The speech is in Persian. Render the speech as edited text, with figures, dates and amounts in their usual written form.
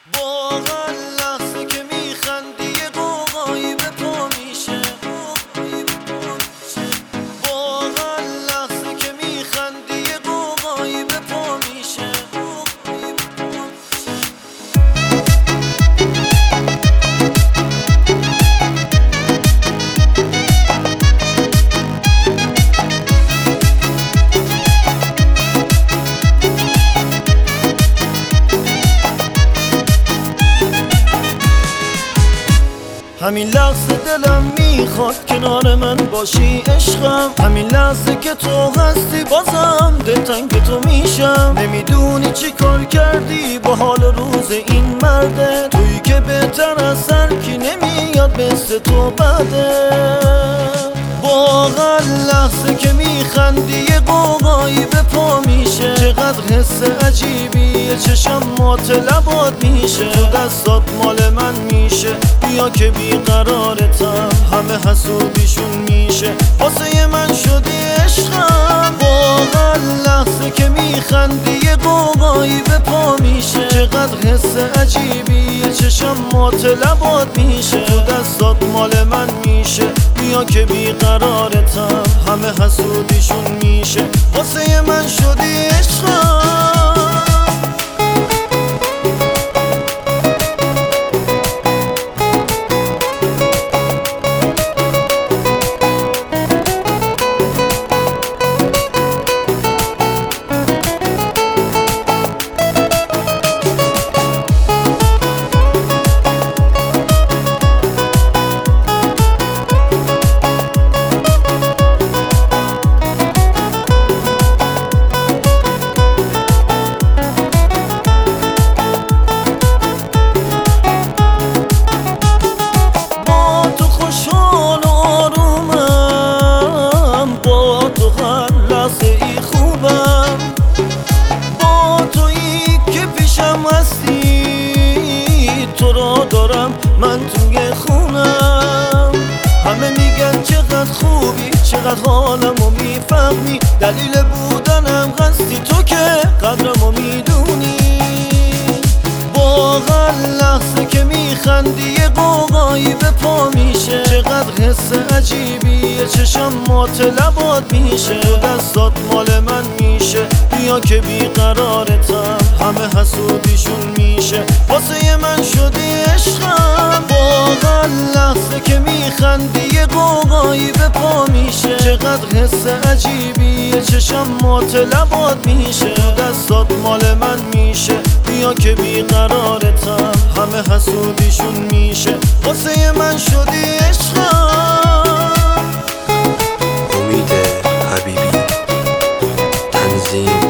واقعا لحظه که میخندی یه قوقایی به پا میشه. واقعا لحظه که میخندی یه قوقایی به پا میشه. همین لحظه دلم میخواد کنار من باشی عشقم، همین لحظه که تو هستی بازم دلتنگ تو میشم. نمیدونی چی کار کردی با حال روز این مرده، تویی که بهتر از هر کی نمیاد مثل تو بده. واقعا لحظه که میخندی یه قوقایی به پا میشه. چقدر حس عجیبیه چشم مات لبات میشه. تو دستات مال من میشه، بیا که بیقرارتم، همه حسودیشون میشه. واسه من شدی عشقم، واقعا لحظه که میخندی یه قوقایی به پا میشه. چقدر حس عجیبیه چشم مات لبات میشه. تو دستات مال من میشه، بیا که بیقرارتم، همه حسودیشون میشه. واسه من شدی عشقم. تو را دارم من توی خونم، همه میگن چقدر خوبی، چقدر حالمو میفهمی. دلیل بودنم هستی تو که قدرمو میدونی. واقعا لحظه که میخندی یه قوقایی به پا میشه. چقدر حس عجیبیه چشم مات لبات میشه. دستات مال من میشه، بیا که بیقرارتم، همه حسودیشون میشه. واسه من شدی عشقم، واقعا لحظه که میخندی یه قوقایی به پا میشه. چقدر حس عجیبیه چشم مات لبات میشه. دستات مال من میشه، بیا که بیقرارتم، همه حسودیشون میشه. واسه من شدی عشقم. امید حبیبی، تنظیم